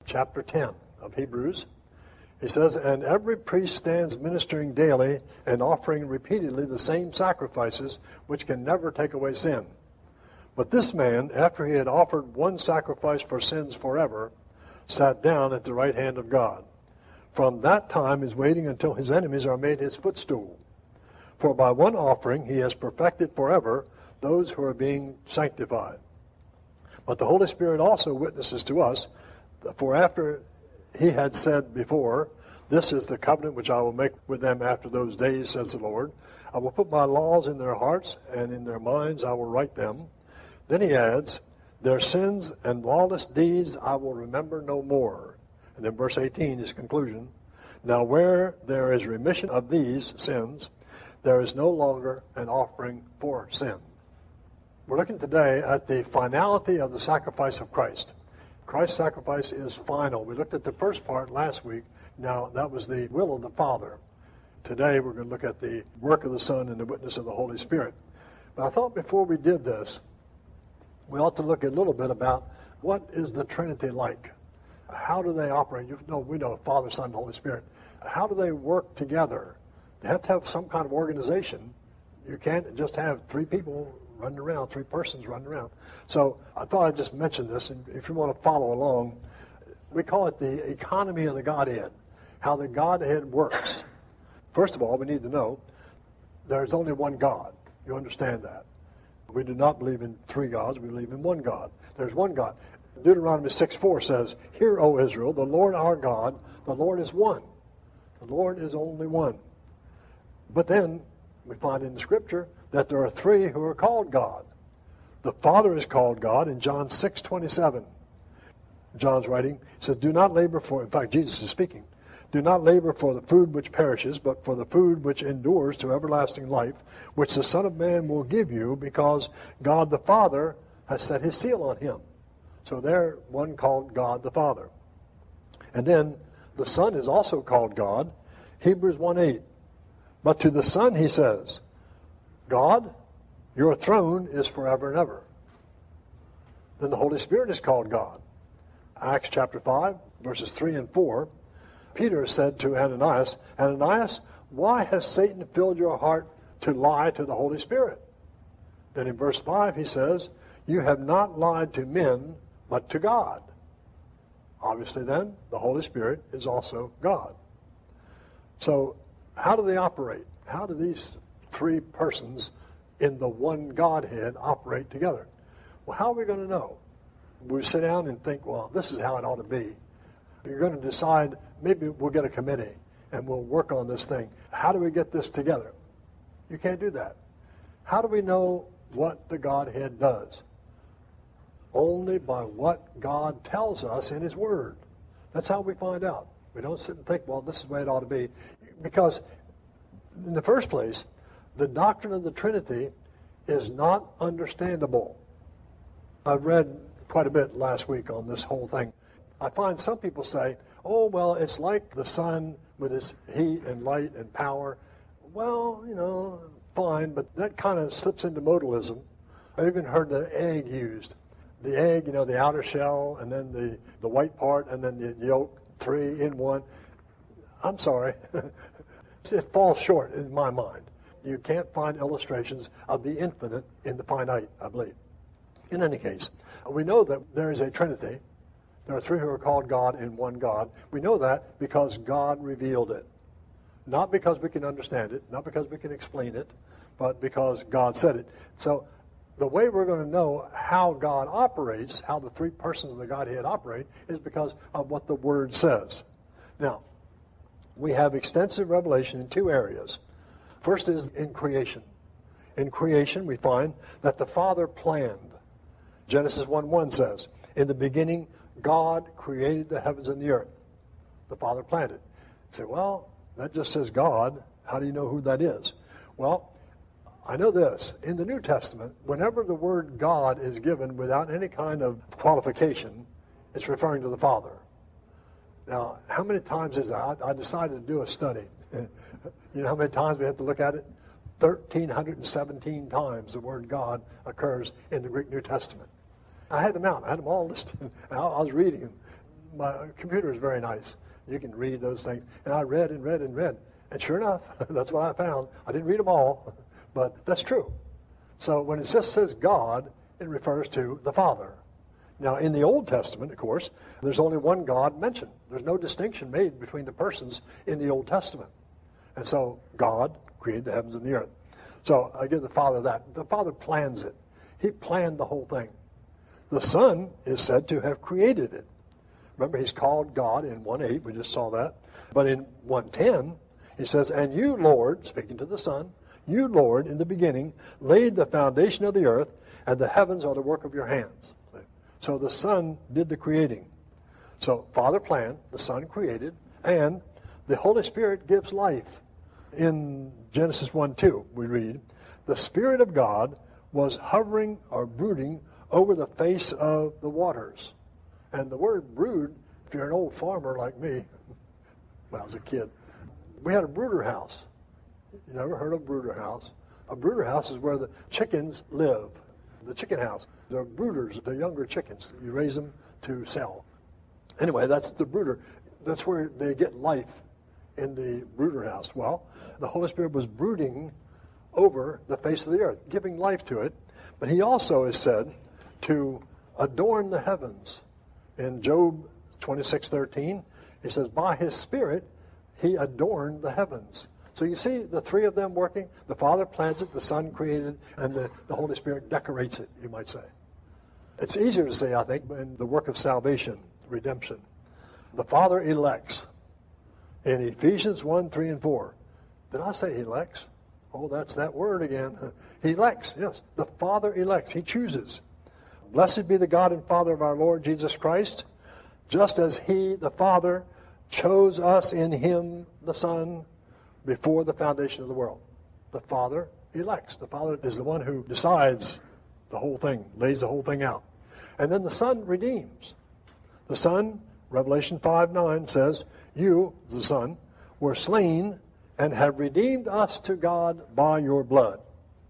chapter 10 of Hebrews. He says, and every priest stands ministering daily and offering repeatedly the same sacrifices, which can never take away sin. But this man, after he had offered one sacrifice for sins forever, sat down at the right hand of God. From that time is waiting until his enemies are made his footstool. For by one offering he has perfected forever those who are being sanctified. But the Holy Spirit also witnesses to us, for after he had said before, this is the covenant which I will make with them after those days, says the Lord. I will put my laws in their hearts, and in their minds I will write them. Then he adds, their sins and lawless deeds I will remember no more. And then verse 18 is conclusion. Now where there is remission of these sins, there is no longer an offering for sin. We're looking today at the finality of the sacrifice of Christ. Christ's sacrifice is final. We looked at the first part last week. Now, that was the will of the Father. Today, we're going to look at the work of the Son and the witness of the Holy Spirit. But I thought before we did this, we ought to look a little bit about what is the Trinity like? How do they operate? We know Father, Son, and Holy Spirit. How do they work together? They have to have some kind of organization. You can't just have three people running around, three persons running around. So I thought I'd just mention this, and if you want to follow along, we call it the economy of the Godhead, how the Godhead works. First of all, we need to know there's only one God. You understand that. We do not believe in three gods. We believe in one God. There's one God. Deuteronomy 6:4 says, hear, O Israel, the Lord our God, the Lord is one. The Lord is only one. But then we find in the Scripture that there are three who are called God. The Father is called God in John 6:27. John's writing, says, do not labor for, in fact, Jesus is speaking, do not labor for the food which perishes, but for the food which endures to everlasting life, which the Son of Man will give you, because God the Father has set his seal on him. So there, one called God the Father. And then the Son is also called God. Hebrews 1:8. But to the Son he says, God, your throne is forever and ever. Then the Holy Spirit is called God. Acts chapter 5, verses 3 and 4. Peter said to Ananias, Ananias, why has Satan filled your heart to lie to the Holy Spirit? Then in verse 5 he says, you have not lied to men, but to God. Obviously then, the Holy Spirit is also God. So how do they operate? How do these three persons in the one Godhead operate together? Well, how are we going to know? We sit down and think, well, this is how it ought to be. You're going to decide, maybe we'll get a committee and we'll work on this thing. How do we get this together? You can't do that. How do we know what the Godhead does? Only by what God tells us in his Word. That's how we find out. We don't sit and think, well, this is the way it ought to be. Because in the first place, the doctrine of the Trinity is not understandable. I've read quite a bit last week on this whole thing. I find some people say, oh, well, it's like the sun with its heat and light and power. Well, fine, but that kind of slips into modalism. I even heard the egg used. The egg, the outer shell, and then the white part, and then the yolk, 3 in 1. I'm sorry. It falls short in my mind. You can't find illustrations of the infinite in the finite, I believe. In any case, we know that there is a Trinity. There are three who are called God in one God. We know that because God revealed it. Not because we can understand it, not because we can explain it, but because God said it. So the way we're going to know how God operates, how the three persons of the Godhead operate, is because of what the Word says. Now, we have extensive revelation in two areas. First is in creation. In creation, we find that the Father planned. Genesis 1:1 says, in the beginning, God created the heavens and the earth. The Father planned it. You say, well, that just says God. How do you know who that is? Well, I know this. In the New Testament, whenever the word God is given without any kind of qualification, it's referring to the Father. Now, how many times is that? I decided to do a study. You know how many times we have to look at it? 1,317 times the word God occurs in the Greek New Testament. I had them out. I had them all listed. I was reading them. my computer is very nice. You can read those things. And I read and read and read. And sure enough, that's what I found. I didn't read them all, but that's true. So when it just says God, it refers to the Father. Now, in the Old Testament, of course, there's only one God mentioned. There's no distinction made between the persons in the Old Testament. And so God created the heavens and the earth. So I give the Father that. The Father plans it. He planned the whole thing. The Son is said to have created it. Remember, he's called God in 1:8. We just saw that. But in 1:10, he says, and you, Lord, speaking to the Son, you, Lord, in the beginning, laid the foundation of the earth, and the heavens are the work of your hands. So the Son did the creating. So Father planned, the Son created, and the Holy Spirit gives life. In Genesis 1:2, we read, the Spirit of God was hovering or brooding over the face of the waters. And the word brood, if you're an old farmer like me, when I was a kid, we had a brooder house. You never heard of a brooder house? A brooder house is where the chickens live. The chicken house. They're brooders, the younger chickens. You raise them to sell. Anyway, that's the brooder. That's where they get life, in the brooder house. Well, the Holy Spirit was brooding over the face of the earth, giving life to it. But he also is said to adorn the heavens. In Job 26:13, he says, by his Spirit, he adorned the heavens. So you see the three of them working. The Father plans it, the Son created it, and the Holy Spirit decorates it, you might say. It's easier to say, I think, in the work of salvation, redemption. The Father elects. In Ephesians 1:3 and 4. Did I say elects? Oh, that's that word again. He elects, yes. The Father elects. He chooses. Blessed be the God and Father of our Lord Jesus Christ, just as he, the Father, chose us in him, the Son, before the foundation of the world. The Father elects. The Father is the one who decides the whole thing, lays the whole thing out. And then the Son redeems. The Son, Revelation 5:9 says, you, the Son, were slain and have redeemed us to God by your blood.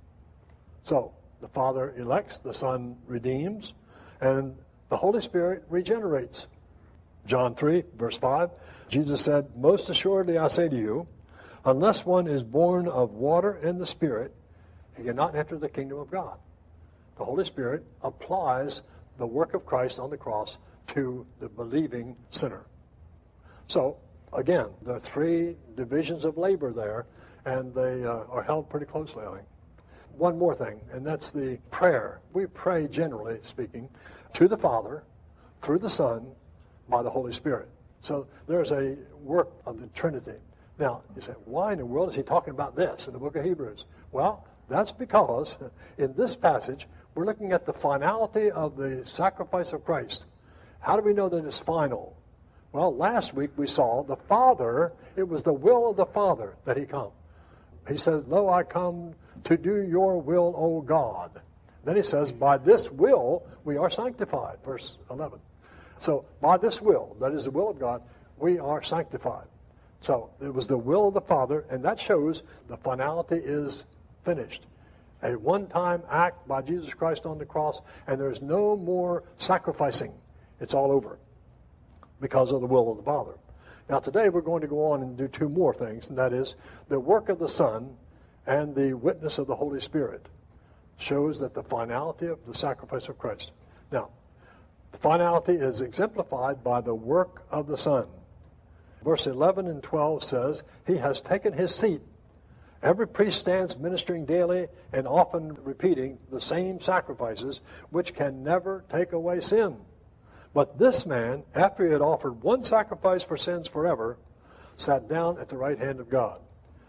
So, the Father elects, the Son redeems, and the Holy Spirit regenerates. John 3, verse 5, Jesus said, most assuredly I say to you, unless one is born of water and the Spirit, he cannot enter the kingdom of God. The Holy Spirit applies the work of Christ on the cross to the believing sinner. So, again, there are three divisions of labor there, and they are held pretty closely, I think. One more thing, and that's the prayer. We pray, generally speaking, to the Father, through the Son, by the Holy Spirit. So there's a work of the Trinity. Now, you say, why in the world is he talking about this in the book of Hebrews? Well, that's because in this passage, we're looking at the finality of the sacrifice of Christ. How do we know that it's final? Well, last week we saw the Father, it was the will of the Father that he come. He says, lo, I come to do your will, O God. Then he says, by this will we are sanctified, verse 11. So by this will, that is the will of God, we are sanctified. So it was the will of the Father, and that shows the finality is finished. A one-time act by Jesus Christ on the cross, and there's no more sacrificing. It's all over because of the will of the Father. Now today we're going to go on and do two more things, and that is the work of the Son and the witness of the Holy Spirit shows that the finality of the sacrifice of Christ. Now, the finality is exemplified by the work of the Son. Verse 11 and 12 says, he has taken his seat. Every priest stands ministering daily and often repeating the same sacrifices, which can never take away sin. But this man, after he had offered one sacrifice for sins forever, sat down at the right hand of God.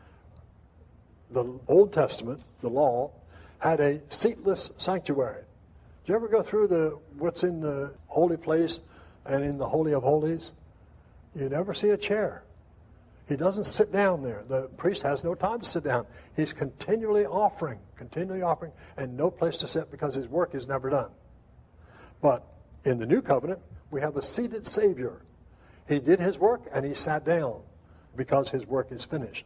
The Old Testament, the law, had a seatless sanctuary. Did you ever go through what's in the holy place and in the Holy of Holies? You never see a chair. He doesn't sit down there. The priest has no time to sit down. He's continually offering, and no place to sit because his work is never done. But in the New Covenant, we have a seated Savior. He did his work and he sat down because his work is finished.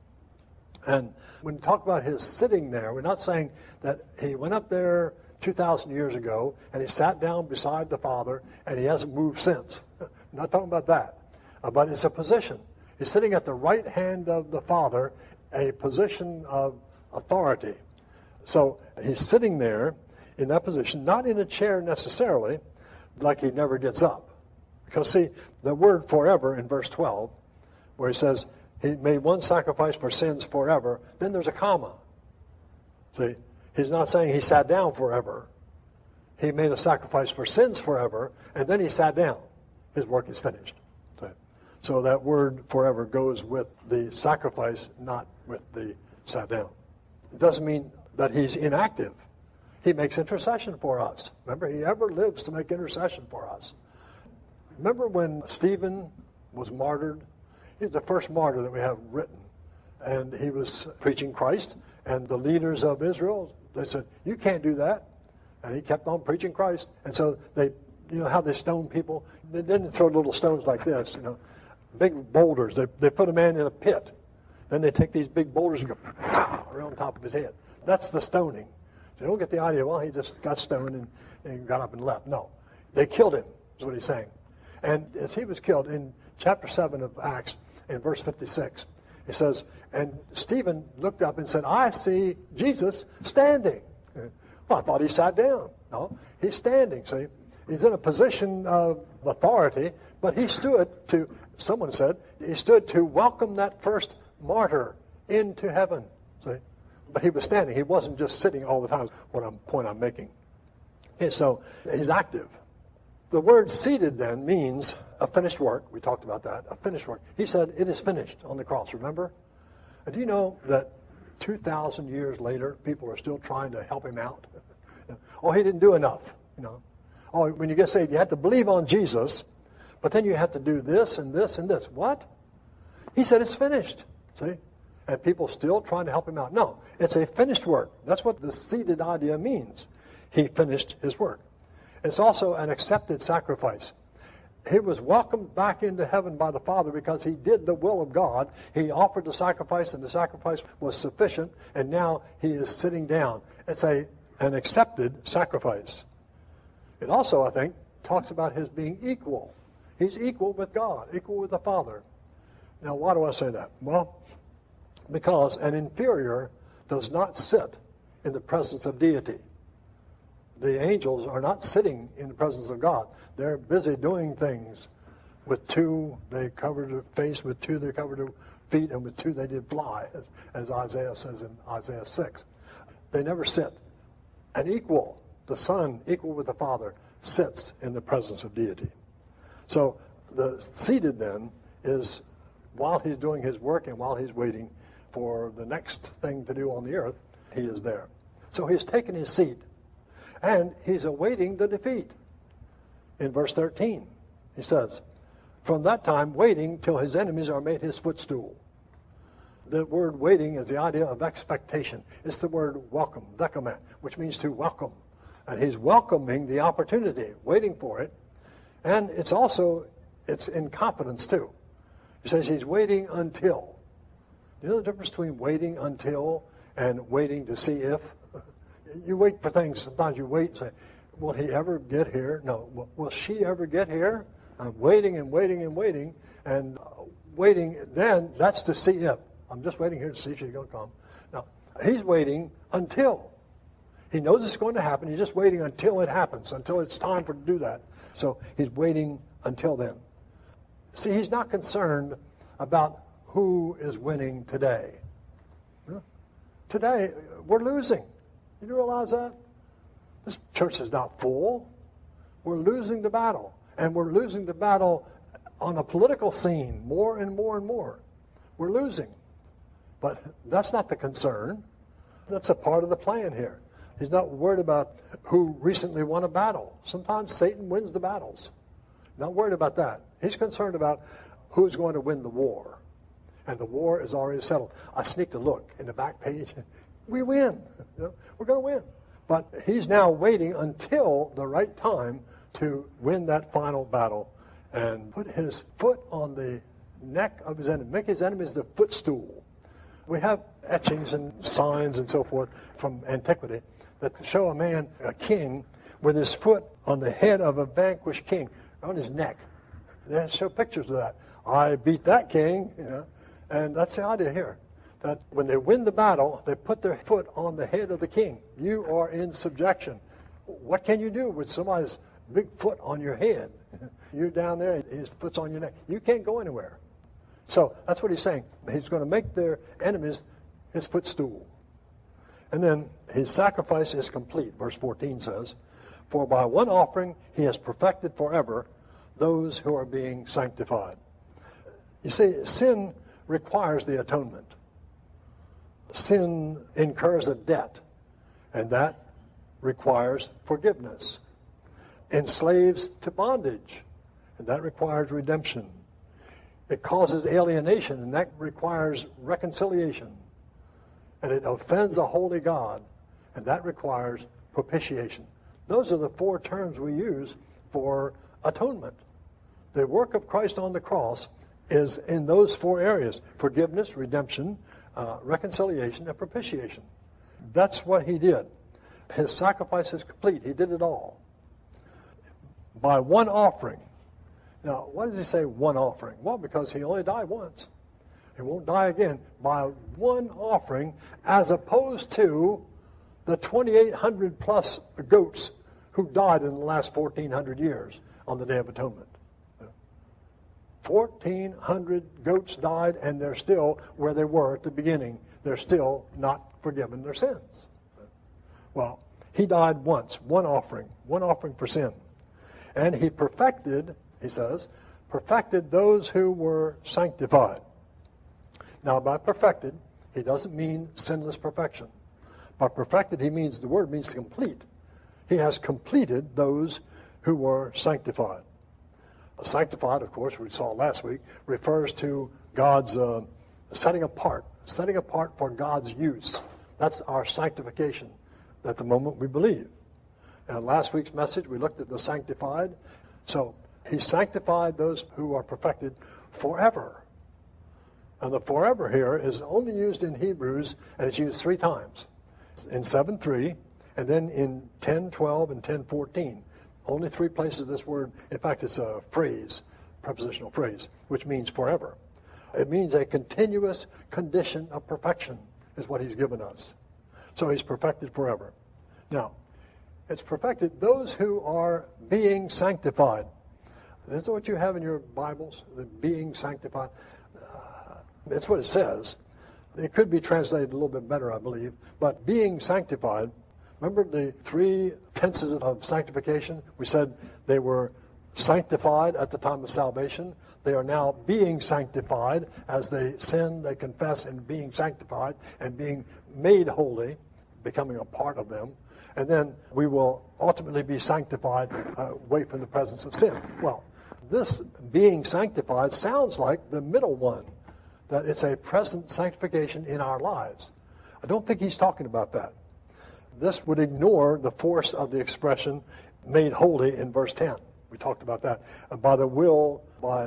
And when we talk about his sitting there, we're not saying that he went up there 2,000 years ago and he sat down beside the Father and he hasn't moved since. I'm not talking about that. But it's a position. He's sitting at the right hand of the Father, a position of authority. So he's sitting there in that position, not in a chair necessarily, like he never gets up. Because see, the word forever in verse 12, where he says, he made one sacrifice for sins forever, then there's a comma. See, he's not saying he sat down forever. He made a sacrifice for sins forever, and then he sat down. His work is finished. So that word forever goes with the sacrifice, not with the sat down. It doesn't mean that he's inactive. He makes intercession for us. Remember, he ever lives to make intercession for us. Remember when Stephen was martyred? He's the first martyr that we have written. And he was preaching Christ, and the leaders of Israel, they said, you can't do that. And he kept on preaching Christ. And so they, you know how they stone people? They didn't throw little stones like this, you know, big boulders. They put a man in a pit. Then they take these big boulders and go around top of his head. That's the stoning. So you don't get the idea, well, he just got stoned and got up and left. No. They killed him, is what he's saying. And as he was killed, in chapter 7 of Acts, in verse 56, it says, and Stephen looked up and said, I see Jesus standing. Well, I thought he sat down. No, he's standing, see. He's in a position of authority, but he stood to, someone said, he stood to welcome that first martyr into heaven, see. But he was standing. He wasn't just sitting all the time, point I'm making. Okay, so he's active. The word seated then means a finished work. We talked about that, a finished work. He said, it is finished on the cross, remember? And do you know that 2,000 years later, people are still trying to help him out? Oh, he didn't do enough, you know. Oh, when you get saved, you have to believe on Jesus, but then you have to do this and this and this. What? He said it's finished, see? And people still trying to help him out. No, it's a finished work. That's what the seated idea means. He finished his work. It's also an accepted sacrifice. He was welcomed back into heaven by the Father because he did the will of God. He offered the sacrifice, and the sacrifice was sufficient, and now he is sitting down. It's an accepted sacrifice. It also, I think, talks about his being equal. He's equal with God, equal with the Father. Now, why do I say that? Well, because an inferior does not sit in the presence of deity. The angels are not sitting in the presence of God. They're busy doing things. With two, they covered their face. With two, they covered their feet. And with two, they did fly, as Isaiah says in Isaiah 6. They never sit. An equal, the Son, equal with the Father, sits in the presence of deity. So the seated then is while he's doing his work and while he's waiting for the next thing to do on the earth, he is there. So he's taken his seat. And he's awaiting the defeat. In verse 13, he says, from that time waiting till his enemies are made his footstool. The word waiting is the idea of expectation. It's the word welcome, dekame, which means to welcome. And he's welcoming the opportunity, waiting for it. And it's in confidence too. He says he's waiting until. You know the difference between waiting until and waiting to see if? You wait for things. Sometimes you wait and say, will he ever get here? No. Will she ever get here? I'm waiting and waiting and waiting. And waiting, then that's to see if. I'm just waiting here to see if she's going to come. Now, he's waiting until. He knows it's going to happen. He's just waiting until it happens, until it's time for to do that. So he's waiting until then. See, he's not concerned about who is winning today. Today, we're losing. You realize that? This church is not full. We're losing the battle. And we're losing the battle on a political scene more and more and more. We're losing. But that's not the concern. That's a part of the plan here. He's not worried about who recently won a battle. Sometimes Satan wins the battles. Not worried about that. He's concerned about who's going to win the war. And the war is already settled. I sneaked a look in the back page. We win. We're going to win. But he's now waiting until the right time to win that final battle and put his foot on the neck of his enemy. Make his enemies the footstool. We have etchings and signs and so forth from antiquity that show a man, a king, with his foot on the head of a vanquished king, on his neck. They show pictures of that. I beat that king, And that's the idea here. That when they win the battle, they put their foot on the head of the king. You are in subjection. What can you do with somebody's big foot on your head? You're down there, his foot's on your neck. You can't go anywhere. So that's what he's saying. He's going to make their enemies his footstool. And then his sacrifice is complete. Verse 14 says, "For by one offering he has perfected forever those who are being sanctified." You see, sin requires the atonement. Sin incurs a debt, and that requires forgiveness. Enslaves to bondage, and that requires redemption. It causes alienation, and that requires reconciliation. And it offends a holy God, and that requires propitiation. Those are the four terms we use for atonement. The work of Christ on the cross is in those four areas: forgiveness, redemption, reconciliation, and propitiation. That's what he did. His sacrifice is complete. He did it all. By one offering. Now, why does he say one offering? Well, because he only died once. He won't die again. By one offering, as opposed to the 2,800 plus goats who died in the last 1,400 years on the Day of Atonement. 1,400 goats died, and they're still where they were at the beginning. They're still not forgiven their sins. Well, he died once, one offering for sin. And he perfected, he says, perfected those who were sanctified. Now, by perfected, he doesn't mean sinless perfection. By perfected, the word means complete. He has completed those who were sanctified. Sanctified, of course, we saw last week, refers to God's setting apart for God's use. That's our sanctification at the moment we believe. And last week's message, we looked at the sanctified. So he sanctified those who are perfected forever. And the forever here is only used in Hebrews, and it's used 3 times. In 7:3, and then in 10:12 and 10:14. Only 3 places this word, in fact, it's a phrase, prepositional phrase, which means forever. It means a continuous condition of perfection is what he's given us. So he's perfected forever. Now, it's perfected those who are being sanctified. This is what you have in your Bibles, the being sanctified. It's what it says. It could be translated a little bit better, I believe. But being sanctified, remember the 3 tenses of sanctification? We said they were sanctified at the time of salvation. They are now being sanctified as they sin, they confess, and being sanctified and being made holy, becoming a part of them. And then we will ultimately be sanctified away from the presence of sin. Well, this being sanctified sounds like the middle one, that it's a present sanctification in our lives. I don't think he's talking about that. This would ignore the force of the expression made holy in verse 10. We talked about that. By that will,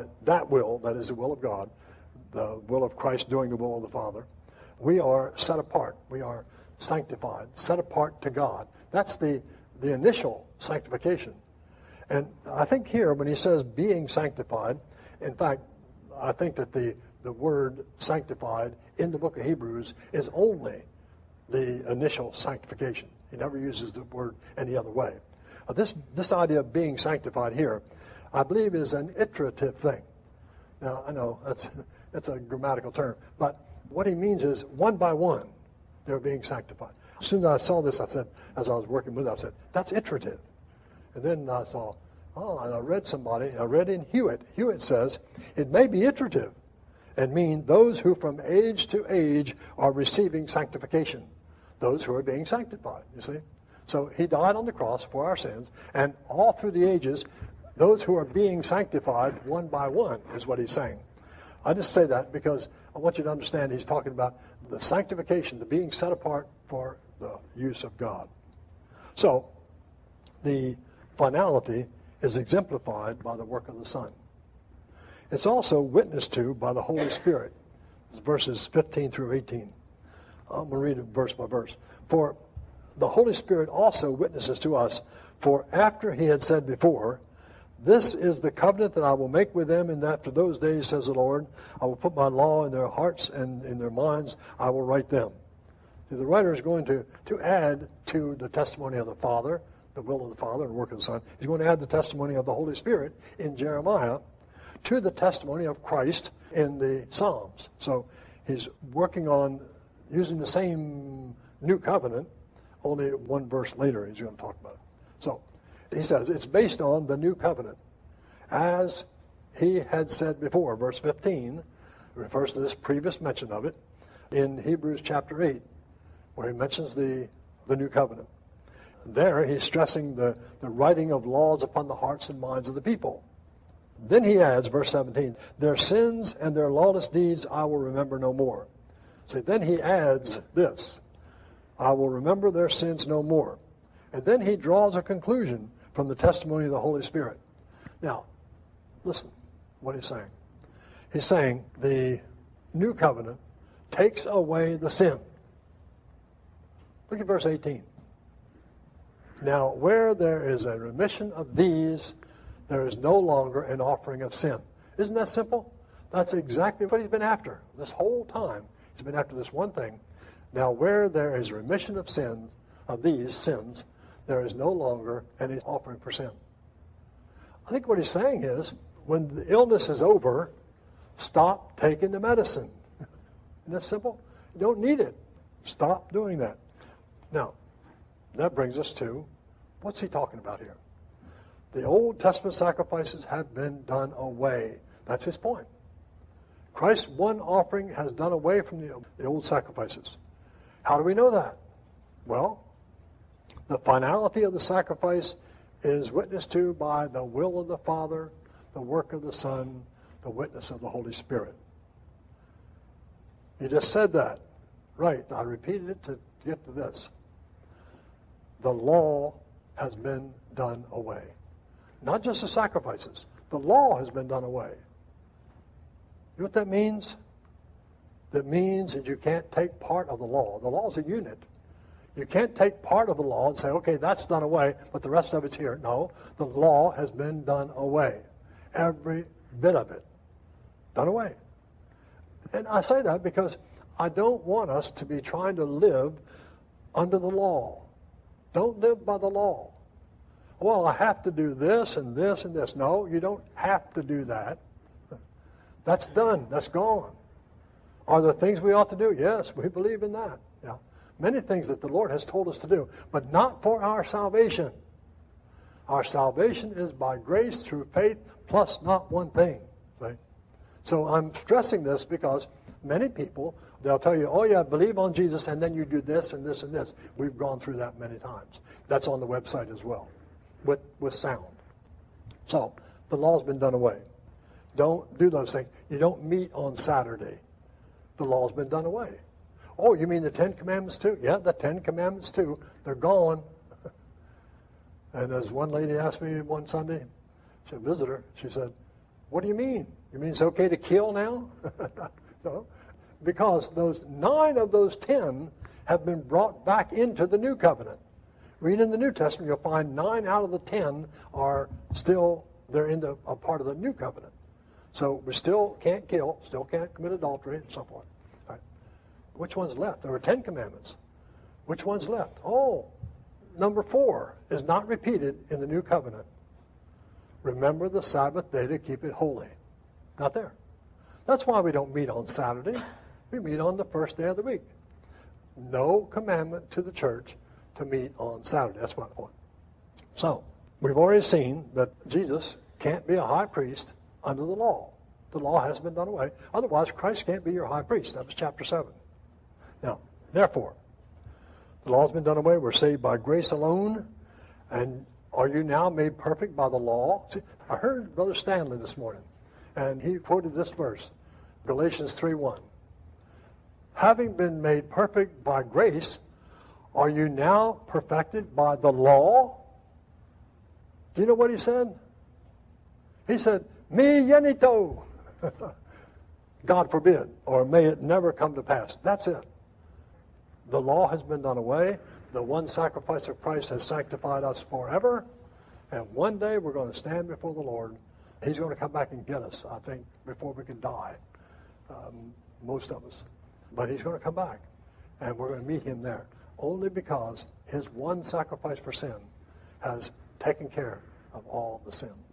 that is the will of God, the will of Christ doing the will of the Father, we are set apart. We are sanctified, set apart to God. That's the initial sanctification. And I think here, when he says being sanctified, in fact, I think that the word sanctified in the book of Hebrews is only the initial sanctification. He never uses the word any other way. This idea of being sanctified here, I believe, is an iterative thing. Now, I know that's a grammatical term, but what he means is one by one, they're being sanctified. As soon as I saw this, I said, as I was working with it, I said, that's iterative. And then I saw, and I read in Hewitt. Hewitt says, it may be iterative and mean those who from age to age are receiving sanctification. Those who are being sanctified, you see. So he died on the cross for our sins, and all through the ages, those who are being sanctified one by one is what he's saying. I just say that because I want you to understand he's talking about the sanctification, the being set apart for the use of God. So the finality is exemplified by the work of the Son. It's also witnessed to by the Holy Spirit. It's verses 15 through 18. I'm going to read it verse by verse. For the Holy Spirit also witnesses to us, for after he had said before, This is the covenant that I will make with them, and after those days, says the Lord, I will put my law in their hearts and in their minds. I will write them. See, the writer is going to add to the testimony of the Father, the will of the Father and the work of the Son. He's going to add the testimony of the Holy Spirit in Jeremiah to the testimony of Christ in the Psalms. So he's working on using the same new covenant, only one verse later he's going to talk about it. So he says it's based on the new covenant. As he had said before, verse 15 refers to this previous mention of it in Hebrews chapter 8, where he mentions the new covenant. There he's stressing the writing of laws upon the hearts and minds of the people. Then he adds, verse 17, their sins and their lawless deeds I will remember no more. So then he adds this, I will remember their sins no more. And then he draws a conclusion from the testimony of the Holy Spirit. Now, listen what he's saying. He's saying the new covenant takes away the sin. Look at verse 18. Now, where there is a remission of these, there is no longer an offering of sin. Isn't that simple? That's exactly what he's been after this whole time. He's been after this one thing. Now, where there is remission of sin, of these sins, there is no longer any offering for sin. I think what he's saying is, when the illness is over, stop taking the medicine. Isn't that simple? You don't need it. Stop doing that. Now, that brings us to, what's he talking about here? The Old Testament sacrifices have been done away. That's his point. Christ's one offering has done away from the old sacrifices. How do we know that? Well, the finality of the sacrifice is witnessed to by the will of the Father, the work of the Son, the witness of the Holy Spirit. He just said that. Right. I repeated it to get to this. The law has been done away. Not just the sacrifices. The law has been done away. You know what that means? That means that you can't take part of the law. The law is a unit. You can't take part of the law and say, okay, that's done away, but the rest of it's here. No, the law has been done away. Every bit of it. Done away. And I say that because I don't want us to be trying to live under the law. Don't live by the law. Well, I have to do this and this and this. No, you don't have to do that. That's done. That's gone. Are there things we ought to do? Yes, we believe in that. Yeah. Many things that the Lord has told us to do, but not for our salvation. Our salvation is by grace through faith plus not one thing. See? So I'm stressing this because many people, they'll tell you, oh yeah, believe on Jesus and then you do this and this and this. We've gone through that many times. That's on the website as well with sound. So the law's been done away. Don't do those things. You don't meet on Saturday. The law's been done away. Oh, you mean the Ten Commandments too? Yeah, the Ten Commandments too. They're gone. And as one lady asked me one Sunday, she was a visitor, she said, what do you mean? You mean it's okay to kill now? No, because those 9 of those 10 have been brought back into the New Covenant. Read in the New Testament, you'll find 9 out of the 10 are still, they're in a part of the New Covenant. So we still can't kill, still can't commit adultery, and so forth. All right. Which one's left? There were 10 commandments. Which one's left? Oh, number 4 is not repeated in the New Covenant. Remember the Sabbath day to keep it holy. Not there. That's why we don't meet on Saturday. We meet on the first day of the week. No commandment to the church to meet on Saturday. That's my point. So, we've already seen that Jesus can't be a high priest under the law. The law has been done away. Otherwise, Christ can't be your high priest. That was chapter 7. Now, therefore, the law has been done away. We're saved by grace alone. And are you now made perfect by the law? See, I heard Brother Stanley this morning, and he quoted this verse, Galatians 3:1. Having been made perfect by grace, are you now perfected by the law? Do you know what he said? He said, Mi yenito. God forbid, or may it never come to pass. That's it. The law has been done away. The one sacrifice of Christ has sanctified us forever. And one day we're going to stand before the Lord. He's going to come back and get us, I think, before we can die, most of us. But he's going to come back, and we're going to meet him there, only because his one sacrifice for sin has taken care of all the sin.